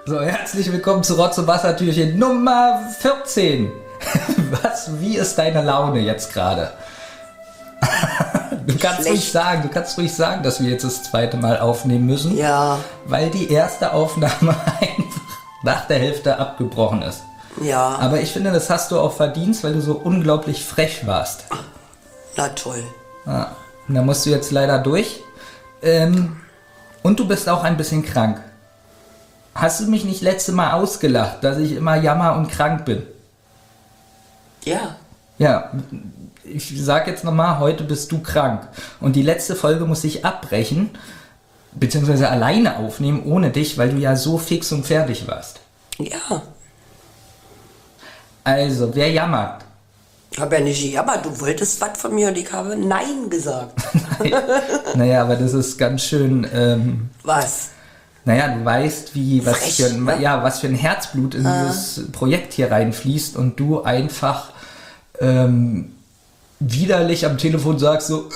So, herzlich willkommen zu Rotz- und Wassertürchen Nummer 14. Wie ist deine Laune jetzt gerade? Du kannst ruhig sagen, dass wir jetzt das zweite Mal aufnehmen müssen. Ja. Weil die erste Aufnahme einfach nach der Hälfte abgebrochen ist. Ja. Aber ich finde, das hast du auch verdient, weil du so unglaublich frech warst. Na toll. Ja. Und da musst du jetzt leider durch. Und du bist auch ein bisschen krank. Hast du mich nicht letzte Mal ausgelacht, dass ich immer jammer und krank bin? Ja. Ja, ich sag jetzt nochmal, heute bist du krank. Und die letzte Folge muss ich abbrechen, beziehungsweise alleine aufnehmen, ohne dich, weil du ja so fix und fertig warst. Ja. Also, wer jammert? Ich habe ja nicht gejammert, du wolltest was von mir und ich habe Nein gesagt. Naja, aber das ist ganz schön... Was? Naja, du weißt, Frech, ne? was für ein Herzblut in dieses Projekt hier reinfließt und du einfach widerlich am Telefon sagst so...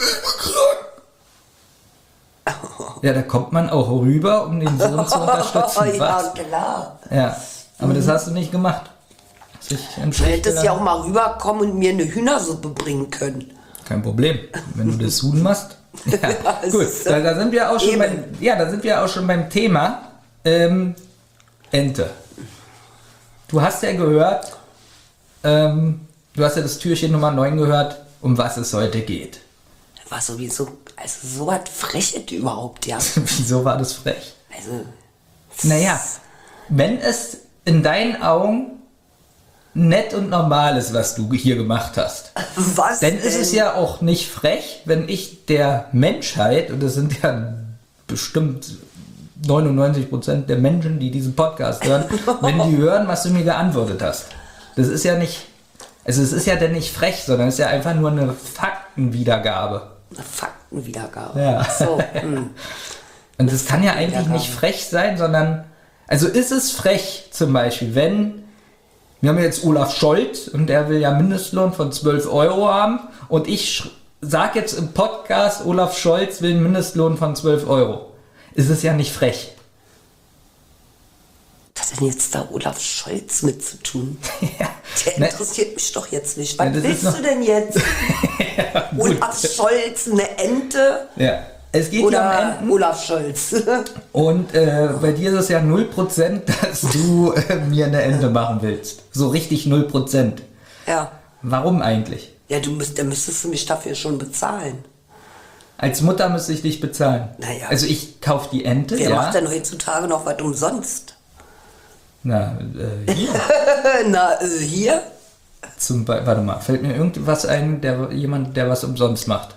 Ja, da kommt man auch rüber, um den Sohn zu unterstützen. Ja, klar. Ja, aber das hast du nicht gemacht. Du hättest ja auch mal rüberkommen und mir eine Hühnersuppe bringen können. Kein Problem, wenn du das Huhn machst. Ja, gut, da sind wir auch schon beim Thema Ente. Du hast ja gehört, du hast ja das Türchen Nummer 9 gehört, um was es heute geht. War sowieso, also so was Freches überhaupt, ja. Wieso war das frech? Also. Naja, wenn es in deinen Augen nett und normal ist, was du hier gemacht hast. Was Denn ist es ja auch nicht frech, wenn ich der Menschheit, und das sind ja bestimmt 99% der Menschen, die diesen Podcast hören, wenn die hören, was du mir geantwortet hast. Das ist ja nicht, also es ist ja dann nicht frech, sondern es ist ja einfach nur eine Faktenwiedergabe. Eine Faktenwiedergabe. Ja. So, Und das kann ja eigentlich nicht frech sein, sondern, also ist es frech zum Beispiel, wenn wir haben jetzt Olaf Scholz und der will ja Mindestlohn von 12 Euro haben und ich sage jetzt im Podcast, Olaf Scholz will einen Mindestlohn von 12 Euro. Ist es ja nicht frech. Was hat denn jetzt da Olaf Scholz mit zu tun? Ja. Der interessiert mich doch jetzt nicht. Was das willst du denn jetzt? Ja, Olaf Scholz, eine Ente? Ja. Es geht Oder ja um Enten. Olaf Scholz. Und bei dir ist es ja 0%, dass du mir eine Ente machen willst. So richtig 0%. Ja. Warum eigentlich? Ja, dann müsstest du mich dafür schon bezahlen. Als Mutter müsste ich dich bezahlen. Naja. Also ich kaufe die Ente, Wer ja. macht denn heutzutage noch was umsonst? Na, hier. Na, hier? Warte mal, fällt mir irgendwas ein, jemand, der was umsonst macht.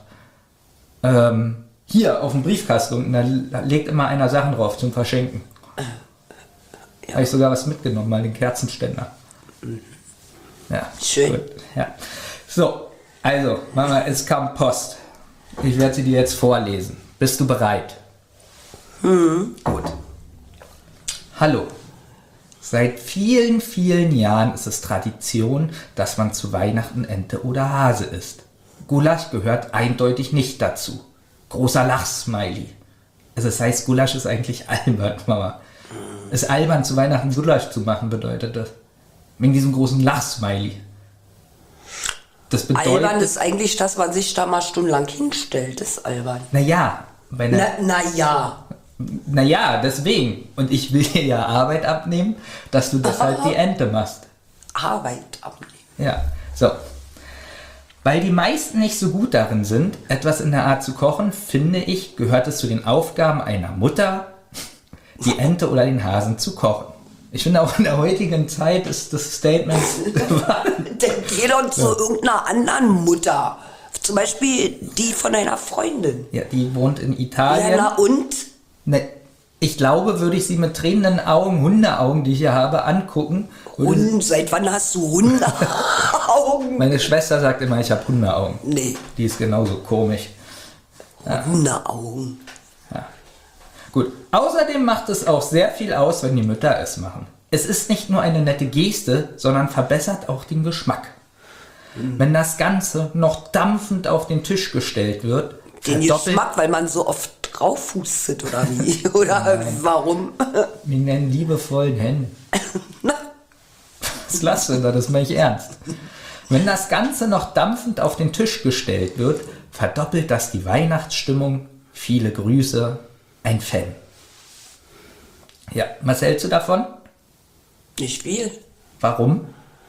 Hier auf dem Briefkasten unten, da legt immer einer Sachen drauf zum Verschenken. Ja. Habe ich sogar was mitgenommen, mal den Kerzenständer. Ja, Schön. Gut. Ja. So, also, Mama, es kam Post. Ich werde sie dir jetzt vorlesen. Bist du bereit? Gut. Hallo. Seit vielen, vielen Jahren ist es Tradition, dass man zu Weihnachten Ente oder Hase isst. Gulasch gehört eindeutig nicht dazu. Großer Lachsmiley. Also das heißt, Gulasch ist eigentlich albern, Mama. Ist albern, zu Weihnachten Gulasch zu machen, bedeutet das. Wegen diesem großen Lachsmiley. Das bedeutet... Albern ist eigentlich, dass man sich da mal stundenlang hinstellt. Das ist albern. Naja. Naja. Naja, deswegen. Und ich will dir ja Arbeit abnehmen, dass du deshalb die Ente machst. Arbeit abnehmen. Ja, so. Weil die meisten nicht so gut darin sind, etwas in der Art zu kochen, finde ich, gehört es zu den Aufgaben einer Mutter, die Ente oder den Hasen zu kochen. Ich finde auch in der heutigen Zeit ist das Statement... Dann geh doch zu irgendeiner anderen Mutter. Zum Beispiel die von deiner Freundin. Ja, die wohnt in Italien. Ja, na und? Ne, ich glaube, würde ich sie mit tränenden Augen, Hundeaugen, die ich hier habe, angucken. Und seit wann hast du Hundeaugen? Meine Schwester sagt immer, ich habe Hundeaugen. Nee. Die ist genauso komisch. Hundeaugen. Ja. Gut. Außerdem macht es auch sehr viel aus, wenn die Mütter es machen. Es ist nicht nur eine nette Geste, sondern verbessert auch den Geschmack. Wenn das Ganze noch dampfend auf den Tisch gestellt wird, Den Geschmack, weil man so oft raufhustet oder wie? Oder warum? Wir nennen liebevoll Hen. Was lachst du da? Das meine ich ernst. Wenn das Ganze noch dampfend auf den Tisch gestellt wird, verdoppelt das die Weihnachtsstimmung. Viele Grüße, ein Fan. Ja, was hältst du davon? Nicht viel. Warum?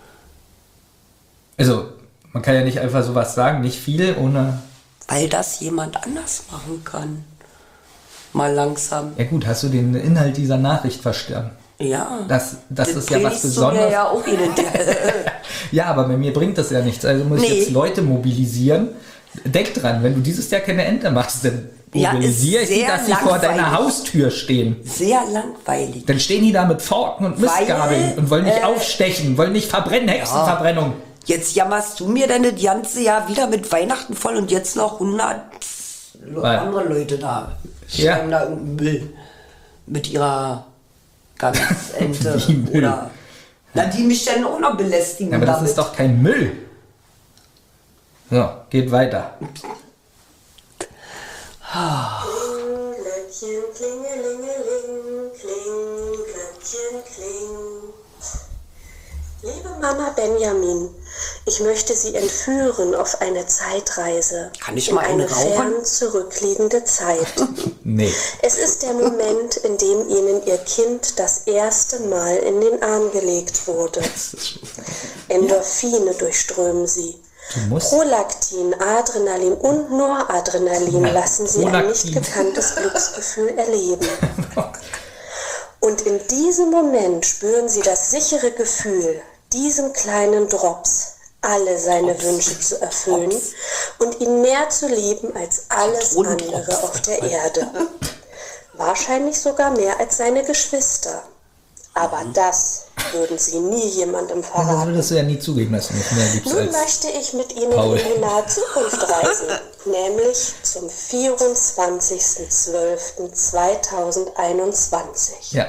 Also, man kann ja nicht einfach sowas sagen, nicht viel, ohne... Weil das jemand anders machen kann. Mal langsam. Ja gut, hast du den Inhalt dieser Nachricht verstanden? Ja. Das ist ja was predigst du mir Besonderes. ja auch jeden Tag. Ja, aber bei mir bringt das ja nichts. Also muss ich jetzt Leute mobilisieren. Denk dran, wenn du dieses Jahr keine Ente machst, dann mobilisiere ich die, dass sie vor deiner Haustür stehen. Sehr langweilig. Dann stehen die da mit Forken und Mistgabeln und wollen nicht aufstechen, wollen nicht verbrennen, Hexenverbrennung. Jetzt jammerst du mir denn das ganze Jahr wieder mit Weihnachten voll und jetzt noch 100 andere Leute da. Schreiben da irgendeinen Müll mit ihrer Gansente oder... Na, die mich dann auch noch belästigen. Ja, aber das ist doch kein Müll. So, geht weiter. Glöckchen, klingelingeling, kling, Glöckchen, kling. Liebe Mama Benjamin, ich möchte Sie entführen auf eine Zeitreise. Kann ich in mal eine eine rauchen? fern zurückliegende Zeit. Nee. Es ist der Moment, in dem Ihnen Ihr Kind das erste Mal in den Arm gelegt wurde. Endorphine durchströmen Sie. Du musst... Prolaktin, Adrenalin und Noradrenalin lassen Sie ein nicht gekanntes Glücksgefühl erleben. Und in diesem Moment spüren Sie das sichere Gefühl, diesem kleinen Drops alle seine Wünsche zu erfüllen und ihn mehr zu lieben als alles andere auf der Erde. Wahrscheinlich sogar mehr als seine Geschwister. Aber das würden Sie nie jemandem Das verraten. würdest du ja nie zugeben, dass du nicht mehr liebst Nun als... möchte ich mit Ihnen Paul. in die nahe Zukunft reisen, nämlich zum 24.12.2021. Ja.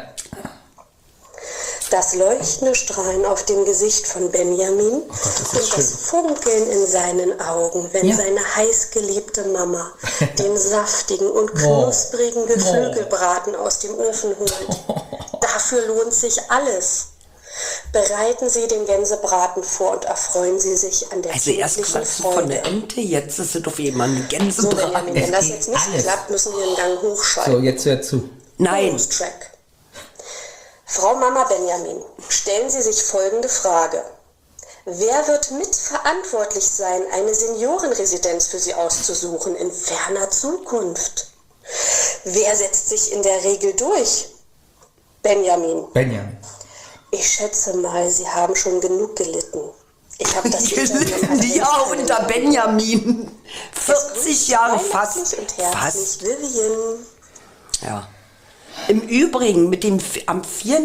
Das leuchtende Strahlen auf dem Gesicht von Benjamin und das Funkeln in seinen Augen, wenn seine heißgeliebte Mama den saftigen und knusprigen Geflügelbraten aus dem Ofen holt. Dafür lohnt sich alles. Bereiten Sie den Gänsebraten vor und erfreuen Sie sich an der Also erst kindlichen quatschst du von Freude. der Ente, jetzt ist es auf jemand ein So, Gänsebraten. Benjamin, wenn das jetzt nicht alles. klappt, müssen wir den Gang hochschalten. So, jetzt hör zu. Nein. Bonus-Track. Frau Mama Benjamin, stellen Sie sich folgende Frage. Wer wird mitverantwortlich sein, eine Seniorenresidenz für Sie auszusuchen in ferner Zukunft? Wer setzt sich in der Regel durch? Benjamin. Benjamin. Ich schätze mal, Sie haben schon genug gelitten. Ich habe das Interview Ja, unter Benjamin. 40 Jahre fast. Und herzlich, Vivian. Ja. Im Übrigen, am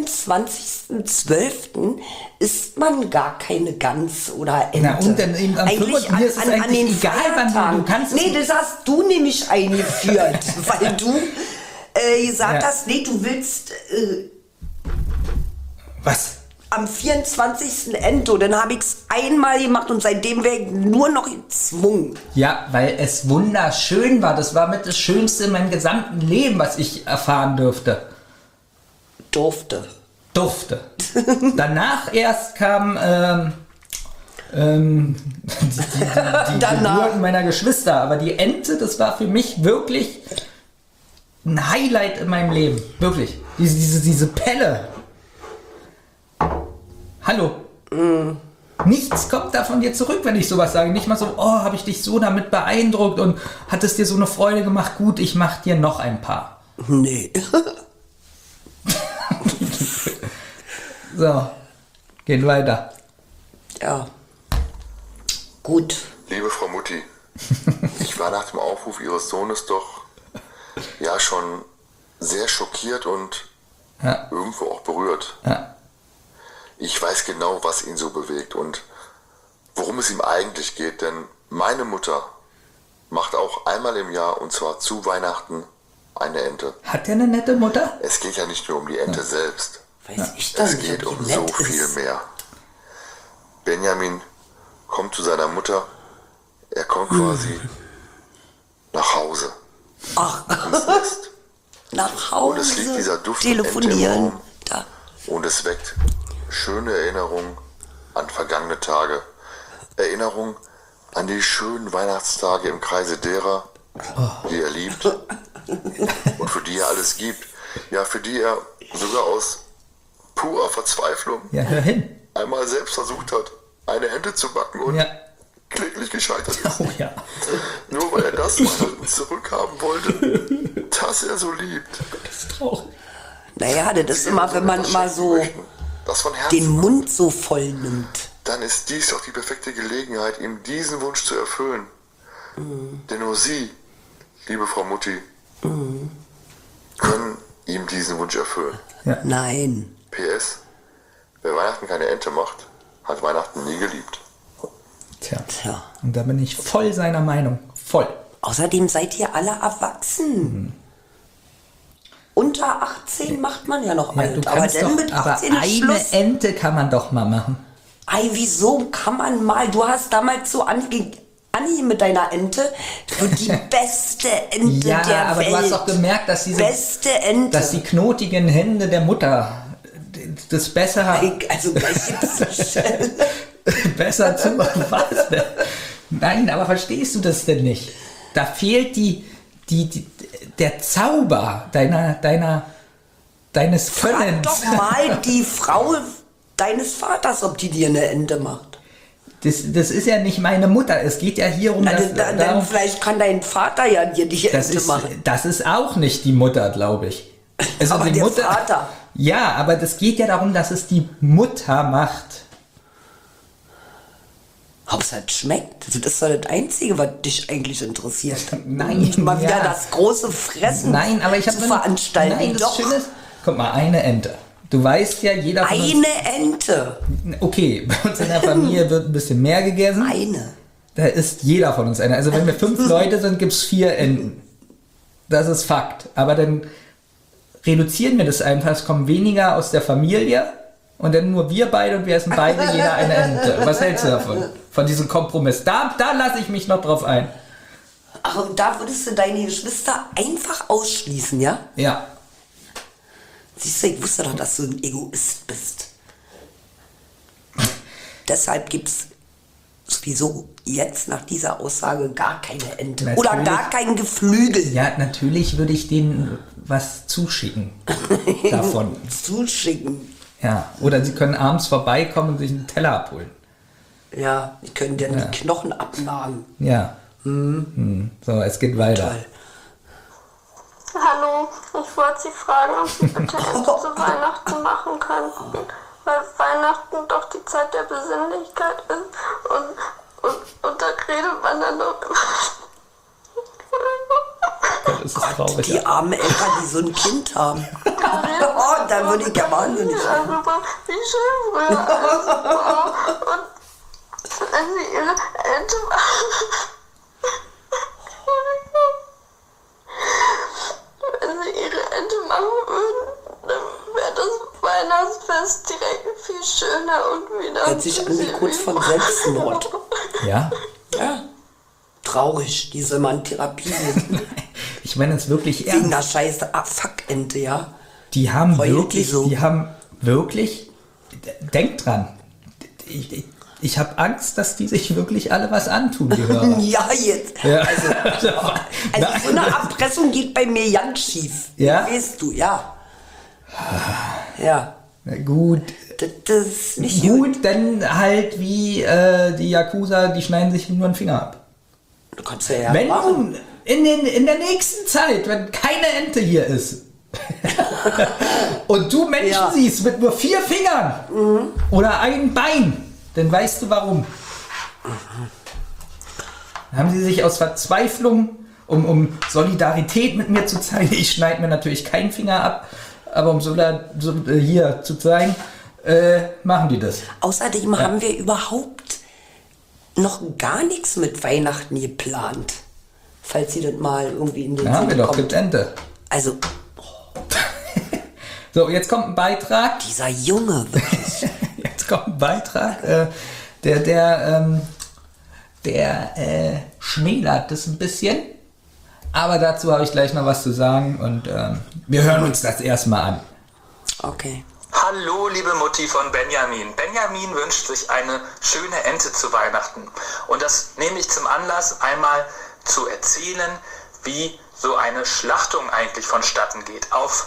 24.12. isst man gar keine Gans oder Ente. Na und dann eben am eigentlich 5. Mir ist es an eigentlich den egal, wann Feiertagen. du kannst es Nee, das hast du nämlich eingeführt, weil du gesagt hast, nee, du willst Was? am 24. Ente. Dann habe ich es einmal gemacht und seitdem wäre ich nur noch gezwungen. Ja, weil es wunderschön war. Das war mit das Schönste in meinem gesamten Leben, was ich erfahren durfte. Durfte. Danach erst kam die Geburten meiner Geschwister. Aber die Ente, das war für mich wirklich ein Highlight in meinem Leben. Wirklich. Diese Pelle. Hallo. Nichts kommt da von dir zurück, wenn ich sowas sage. Nicht mal so, oh, habe ich dich so damit beeindruckt und hat es dir so eine Freude gemacht. Gut, ich mach dir noch ein paar. Nee. So, geht weiter. Ja. Gut. Liebe Frau Mutti, ich war nach dem Aufruf Ihres Sohnes doch ja schon sehr schockiert und irgendwo auch berührt. Ja. Ich weiß genau, was ihn so bewegt und worum es ihm eigentlich geht, denn meine Mutter macht auch einmal im Jahr, und zwar zu Weihnachten, eine Ente. Hat der eine nette Mutter? Es geht ja nicht nur um die Ente selbst. Weiß ich doch Es nicht, geht ob um die so nett viel ist. mehr. Benjamin kommt zu seiner Mutter, er kommt quasi nach Hause. Ach, nach Und es liegt dieser Hause Duft von Ente im telefonieren. Raum. Da. Und es weckt schöne Erinnerungen an vergangene Tage. Erinnerungen an die schönen Weihnachtstage im Kreise derer, die er liebt und für die er alles gibt. Ja, für die er sogar aus purer Verzweiflung hör hin. einmal selbst versucht hat, eine Ente zu backen und Ja. kläglich gescheitert ist. Oh ja. Nur weil er das zurückhaben wollte, das er so liebt. Das ist traurig. Naja, das ist immer, wenn man mal so das von Herzen den Mund so voll nimmt. dann ist dies doch die perfekte Gelegenheit, ihm diesen Wunsch zu erfüllen. Denn nur Sie, liebe Frau Mutti, können ihm diesen Wunsch erfüllen. Ja. Nein. PS, wer Weihnachten keine Ente macht, hat Weihnachten nie geliebt. Tja. Und da bin ich voll seiner Meinung. Voll. Außerdem seid ihr alle erwachsen. Unter 18 macht man ja noch alt, aber dann mit 18 ist eine Schluss. Ente kann man doch mal machen. Ei, wieso kann man mal? Du hast damals so Anni mit deiner Ente, so die beste Ente Ja, der aber Welt. du hast doch gemerkt, dass Beste Ente. dass die knotigen Hände der Mutter das besser Also gleich gibt's besser zu was denn? Nein, aber verstehst du das denn nicht? Da fehlt der Zauber deines Frag Könnens. doch mal die Frau deines Vaters, ob die dir eine Ente macht. Das ist ja nicht meine Mutter. Es geht ja hier um Dann vielleicht kann dein Vater ja dir die Ente machen. Das ist auch nicht die Mutter, glaube ich. Also Aber die der Mutter, Vater. Ja, aber das geht ja darum, dass es die Mutter macht. Hauptsache es schmeckt. Das ist doch das Einzige, was dich eigentlich interessiert. Nein, Nicht mal wieder ja. das große Fressen Nein, aber ich habe zu veranstalten. Nein, das Doch. Schöne ist, guck mal, eine Ente. Du weißt ja, jeder von uns... Eine Ente. Okay, bei uns in der Familie wird ein bisschen mehr gegessen. Eine. Da isst jeder von uns eine. Also wenn wir 5 Leute sind, gibt es 4 Enten. Das ist Fakt. Aber dann reduzieren wir das einfach. Es kommen weniger aus der Familie und dann nur wir beide und wir essen beide jeder eine Ente. Was hältst du davon? Von diesem Kompromiss. Da lasse ich mich noch drauf ein. Ach, und da würdest du deine Geschwister einfach ausschließen, ja? Ja. Siehst du, ich wusste doch, dass du ein Egoist bist. Deshalb gibt's sowieso jetzt nach dieser Aussage gar keine Ente. Natürlich. Oder gar kein Geflügel. Ja, natürlich würde ich denen was zuschicken davon. Zuschicken. Ja. Oder sie können abends vorbeikommen und sich einen Teller abholen. Ja, die können dir die Knochen abnagen. Ja. So, es geht weiter. Toll. Hallo, ich wollte Sie fragen, ob Sie bitte Ente zu Weihnachten machen könnten, weil Weihnachten doch die Zeit der Besinnlichkeit ist und da redet man dann doch Das ist traurig. Die armen Eltern, die so ein Kind haben. Oh, da würde ich ja wahnsinnig sein. wie schön früher alles war. Und wenn Sie Ihre Ente machen würden, dann wäre das Weihnachtsfest direkt viel schöner und wieder. Hört sich an wie kurz von Selbstmord. Ja? Ja. Traurig, die soll man in Therapie nehmen. Ich meine es wirklich Wegen ernst. der scheiße Fuck-Ente, ja. Die haben Heult wirklich, die so? denk dran. Ich habe Angst, dass die sich wirklich alle was antun, die Hörer. Ja, jetzt. Ja. Also so eine Erpressung geht bei mir ganz schief. Ja? Weißt du, ja. Ja. Na gut. Das ist nicht gut. Gut, dann halt wie die Yakuza, die schneiden sich nur einen Finger ab. Du kannst ja Wenn machen. nun in der nächsten Zeit, wenn keine Ente hier ist und du Menschen siehst mit nur 4 Fingern oder ein Bein, dann weißt du warum. Dann haben sie sich aus Verzweiflung, um Solidarität mit mir zu zeigen, ich schneide mir natürlich keinen Finger ab, aber um hier zu zeigen, machen die das. Außerdem haben wir überhaupt noch gar nichts mit Weihnachten geplant. Falls ihr das mal irgendwie in den Ja, haben wir doch, kommt. gibt Ente. Also, So, jetzt kommt ein Beitrag. dieser Junge, wirklich. Jetzt kommt ein Beitrag. Der schmälert das ein bisschen. Aber dazu habe ich gleich noch was zu sagen und wir hören uns das erstmal an. Okay. Hallo, liebe Mutti von Benjamin. Benjamin wünscht sich eine schöne Ente zu Weihnachten. Und das nehme ich zum Anlass, einmal zu erzählen, wie so eine Schlachtung eigentlich vonstatten geht. Auf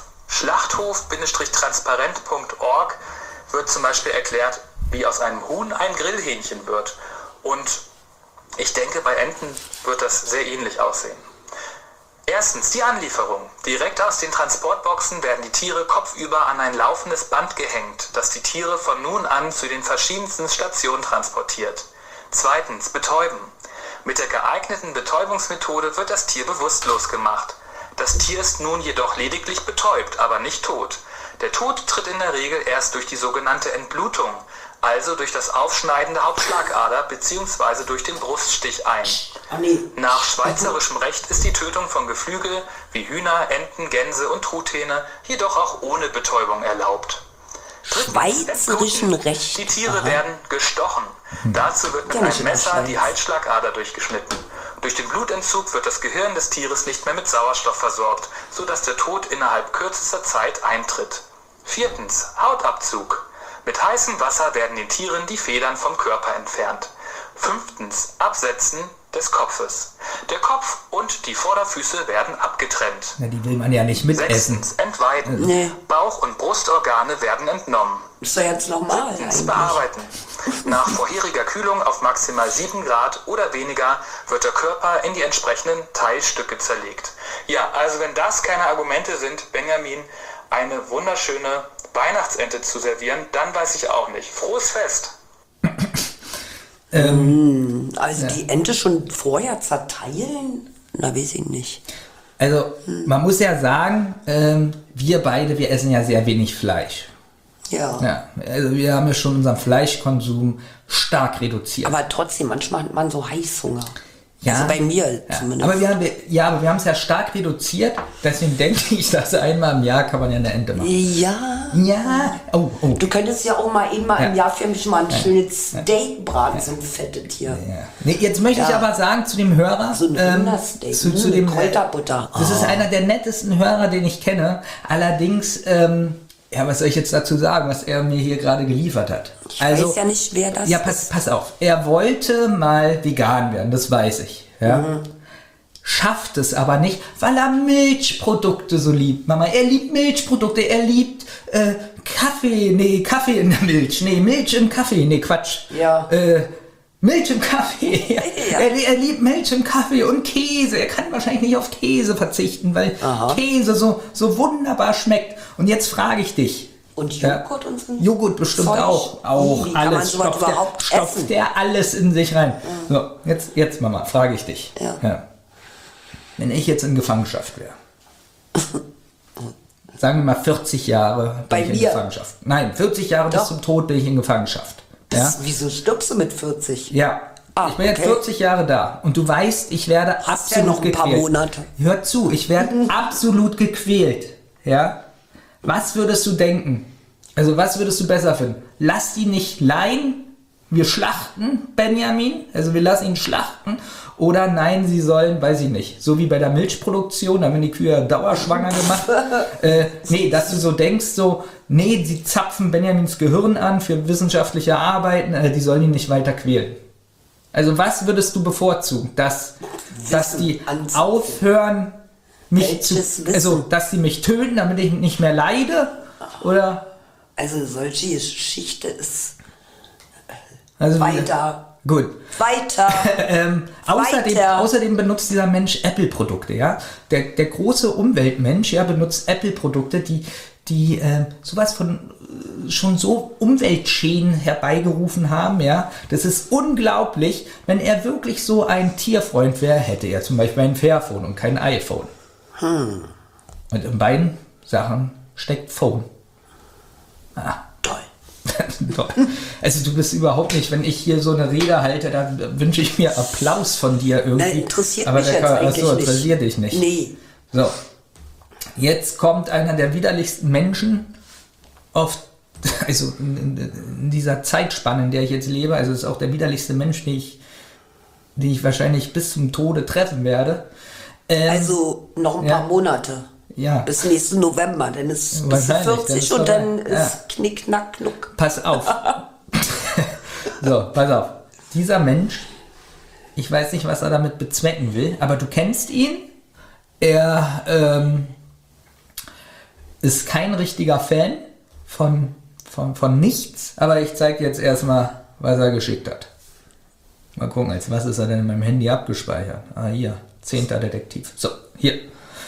schlachthof-transparent.org wird zum Beispiel erklärt, wie aus einem Huhn ein Grillhähnchen wird. Und ich denke, bei Enten wird das sehr ähnlich aussehen. Erstens die Anlieferung. Direkt aus den Transportboxen werden die Tiere kopfüber an ein laufendes Band gehängt, das die Tiere von nun an zu den verschiedensten Stationen transportiert. Zweitens Betäuben. Mit der geeigneten Betäubungsmethode wird das Tier bewusstlos gemacht. Das Tier ist nun jedoch lediglich betäubt, aber nicht tot. Der Tod tritt in der Regel erst durch die sogenannte Entblutung, also durch das Aufschneiden der Hauptschlagader bzw. durch den Bruststich ein. Nach schweizerischem Recht ist die Tötung von Geflügel wie Hühner, Enten, Gänse und Truthähne jedoch auch ohne Betäubung erlaubt. Schweizerischen Recht. Die Tiere werden gestochen. Dazu wird mit einem Messer die Halsschlagader durchgeschnitten. Durch den Blutentzug wird das Gehirn des Tieres nicht mehr mit Sauerstoff versorgt, sodass der Tod innerhalb kürzester Zeit eintritt. Viertens, Hautabzug. Mit heißem Wasser werden den Tieren die Federn vom Körper entfernt. Fünftens, Absetzen des Kopfes. Der Kopf und die Vorderfüße werden abgetrennt. Na, die will man ja nicht mitessen. Sechstens, Entweiden. Nee. Bauch- und Brustorgane werden entnommen. Ist doch jetzt normal. Siebtens, Bearbeiten. Nach vorheriger Kühlung auf maximal 7 Grad oder weniger wird der Körper in die entsprechenden Teilstücke zerlegt. Ja, also wenn das keine Argumente sind, Benjamin, eine wunderschöne Weihnachtsente zu servieren, dann weiß ich auch nicht. Frohes Fest! Also die Ente schon vorher zerteilen? Na, weiß ich nicht. Also man muss ja sagen, wir beide, wir essen ja sehr wenig Fleisch. Ja. Also wir haben ja schon unseren Fleischkonsum stark reduziert. Aber trotzdem, manchmal hat man so Heißhunger. Ja, also bei mir zumindest. Aber wir haben es ja stark reduziert, deswegen denke ich, dass einmal im Jahr kann man ja eine Ente machen. Ja. Ja. Oh. Du könntest ja auch mal im Jahr für mich mal ein schönes Steak braten, so ein fettes Tier. Ja. Nee, jetzt möchte ich aber sagen zu dem Hörer, so ein Rindersteak, zu dem Kräuterbutter. Das ist einer der nettesten Hörer, den ich kenne. Allerdings, was soll ich jetzt dazu sagen, was er mir hier gerade geliefert hat? Ich weiß ja nicht, wer das ist. Ja, pass auf. Er wollte mal vegan werden, das weiß ich. Ja. Schafft es aber nicht, weil er Milchprodukte so liebt. Mama, er liebt Milchprodukte, er liebt Kaffee in der Milch. Nee, Milch im Kaffee. Nee, Quatsch. Ja. Milch im Kaffee. Ja. Er liebt Milch im Kaffee und Käse. Er kann wahrscheinlich nicht auf Käse verzichten, weil Käse so wunderbar schmeckt. Und jetzt frage ich dich. Und Joghurt und so? Joghurt bestimmt Zeug. auch. Wie alles stopft der alles in sich rein. So, jetzt Mama, frage ich dich. Ja. Wenn ich jetzt in Gefangenschaft wäre. Sagen wir mal 40 Jahre bin ich in Gefangenschaft. Nein, 40 Jahre bis zum Tod bin ich in Gefangenschaft. Ja? Wieso stirbst du mit 40? Ja. Ich bin jetzt 40 Jahre da und du weißt, ich werde absolut gequält. Paar Monate. Hör zu, ich werde absolut gequält. Ja? Was würdest du denken? Also was würdest du besser finden? Lass die nicht leihen, wir schlachten Benjamin, also wir lassen ihn schlachten, oder nein, sie sollen, weiß ich nicht, so wie bei der Milchproduktion, da werden die Kühe dauerschwanger gemacht. Dass du so denkst, sie zapfen Benjamins Gehirn an für wissenschaftliche Arbeiten, die sollen ihn nicht weiter quälen. Also was würdest du bevorzugen? Dass die aufhören, dass sie mich töten, damit ich nicht mehr leide? Oder? Also solche Geschichte ist weiter. Gut. Weiter. Außerdem benutzt dieser Mensch Apple-Produkte, ja. Der große Umweltmensch, ja, benutzt Apple-Produkte, die sowas von schon so Umweltschäden herbeigerufen haben, ja. Das ist unglaublich. Wenn er wirklich so ein Tierfreund wäre, hätte er zum Beispiel ein Fairphone und kein iPhone. Und in beiden Sachen steckt Phone. Toll. Also du bist überhaupt nicht, wenn ich hier so eine Rede halte, da wünsche ich mir Applaus von dir irgendwie. Nein, interessiert mich jetzt eigentlich nicht. Interessiert dich nicht. Nee. So, jetzt kommt einer der widerlichsten Menschen in dieser Zeitspanne, in der ich jetzt lebe, also ist auch der widerlichste Mensch, den ich wahrscheinlich bis zum Tode treffen werde. Also noch ein paar Monate. Ja. Bis nächsten November, dann ist bis 40 und dann ist Knick, Knack, Knuck. Pass auf. So, pass auf. Dieser Mensch, ich weiß nicht, was er damit bezwecken will, aber du kennst ihn. Er ist kein richtiger Fan von nichts, aber ich zeige jetzt erstmal, was er geschickt hat. Mal gucken, als was ist er denn in meinem Handy abgespeichert? Ah, hier, 10. Detektiv. So, hier.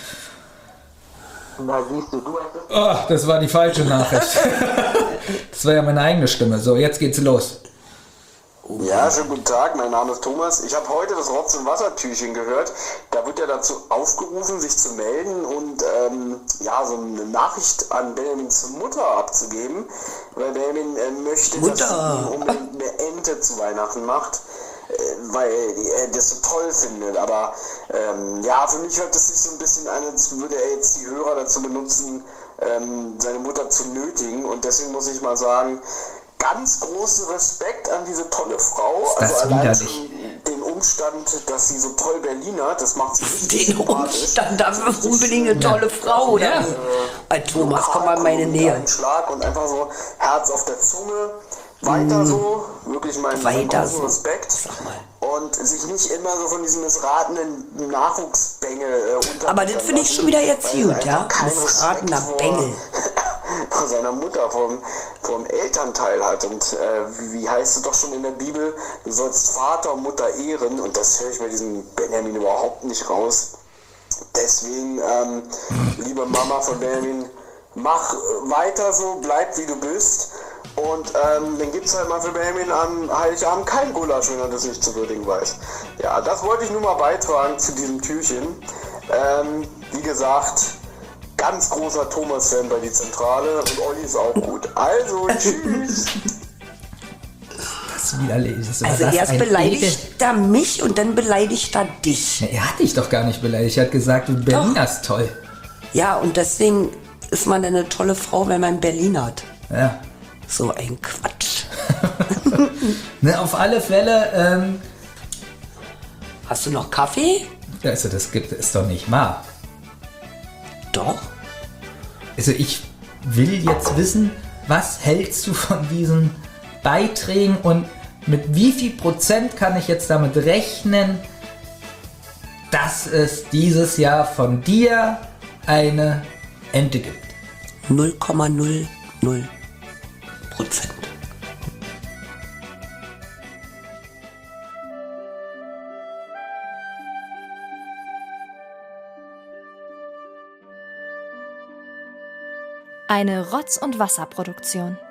Na, siehst du hast es. Oh, das war die falsche Nachricht. Das war ja meine eigene Stimme. So, jetzt geht's los. Ja, schönen guten Tag, mein Name ist Thomas. Ich habe heute das Rotz- und Wassertürchen gehört. Da wird ja dazu aufgerufen, sich zu melden und so eine Nachricht an Benjamins Mutter abzugeben, weil Benjamin möchte, dass sie ihm unbedingt eine Ente zu Weihnachten macht, weil er das so toll findet. Aber für mich hört es sich so ein bisschen an, als würde er jetzt die Hörer dazu benutzen, seine Mutter zu nötigen. Und deswegen muss ich mal sagen, ganz großen Respekt an diese tolle Frau. Ist das also allein widerlich? den Umstand, dass sie so toll Berliner, das macht sie richtig Den Umstand, dafür unbedingt eine tolle Frau, oder? Bei Thomas, komm mal in meine Nähe. Einen Schlag und einfach so Herz auf der Zunge. Weiter so, wirklich mein großen Respekt. Und sich nicht immer so von diesem missratenen Nachwuchsbengel Aber das finde ich schon wieder jetzt gut, ja? Missratener Bengel. Von seiner Mutter, vom Elternteil hat. Und wie heißt es doch schon in der Bibel, du sollst Vater und Mutter ehren. Und das höre ich bei diesem Benjamin überhaupt nicht raus. Deswegen, liebe Mama von Benjamin, mach weiter so, bleib wie du bist. Und dann gibt es halt mal für Benjamin am Heiligabend kein Gulasch, wenn er das nicht zu würdigen weiß. Ja, das wollte ich nur mal beitragen zu diesem Türchen. Wie gesagt, ganz großer Thomas-Fan bei die Zentrale und Olli ist auch gut. Also, tschüss! Das ist widerlich. Also erst beleidigt er mich und dann beleidigt er dich. Ja, er hat dich doch gar nicht beleidigt. Er hat gesagt, du Berliner ist toll. Ja, und deswegen ist man eine tolle Frau, wenn man Berlin hat. Ja. So ein Quatsch. Ne, auf alle Fälle. Hast du noch Kaffee? Also das gibt es doch nicht wahr. Doch. Also ich will jetzt wissen, was hältst du von diesen Beiträgen und mit wie viel Prozent kann ich jetzt damit rechnen, dass es dieses Jahr von dir eine Ente gibt? 0,00%. Eine Rotz- und Wasserproduktion.